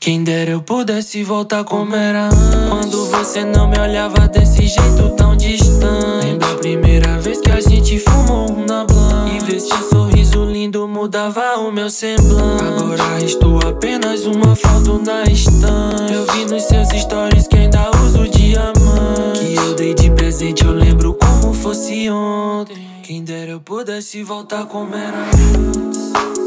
Quem dera eu pudesse voltar como era antes, quando você não me olhava desse jeito tão distante. Lembra a primeira vez que a gente fumou na blunt, e ver seu sorriso lindo mudava o meu semblante. Agora restou apenas uma foto na estante. Eu vi nos seus stories que ainda uso diamante, que eu dei de presente, eu lembro como fosse ontem. Quem dera eu pudesse voltar como era antes.